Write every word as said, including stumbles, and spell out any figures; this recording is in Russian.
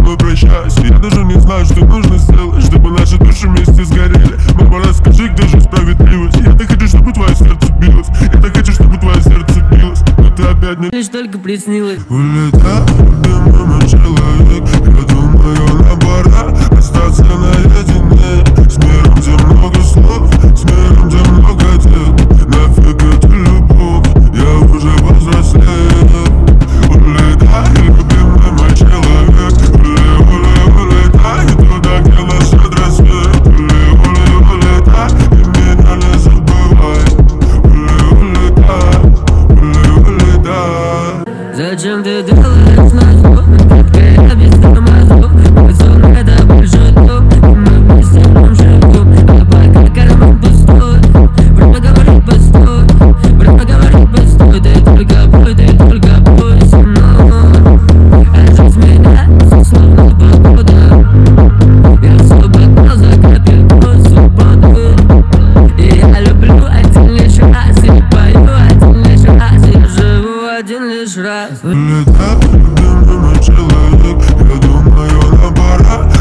мной прощайся. Я даже не знаю, что нужно сделать, чтобы наши души вместе сгорели. Мама, расскажи, где же справедливость? Я так хочу, чтобы твое сердце билось. Я так хочу, чтобы твое сердце билось. Но ты опять мне лишь только приснилось. Улетай, любимый мой человек. Я думаю, нам пора остаться наедине. С миром, где много слов, с миром, где много дел. Нафиг эту любовь, я уже взрослел. Улетай, любимый мой человек. Уле, уле, улетай туда, где наш рассвет. Уле, уле, улетай, и меня не забывай. Уле, улетай, уле, улетай. Зачем ты делаешь нас зло? Детка, я без тормозов. Мой сон это большой дом. Мы вместе в нем живем. А пока карман пустой. Время говорит постой. Время говорит постой. Ты только бой, ты только бой со мной. А жизнь меняется, словно погода. Я свободна, за капелькой свободы. И я люблю один лишь раз. И пою один лишь раз. Я живу один лишь раз. Улетай, любимый мой человек. Я думаю, нам пора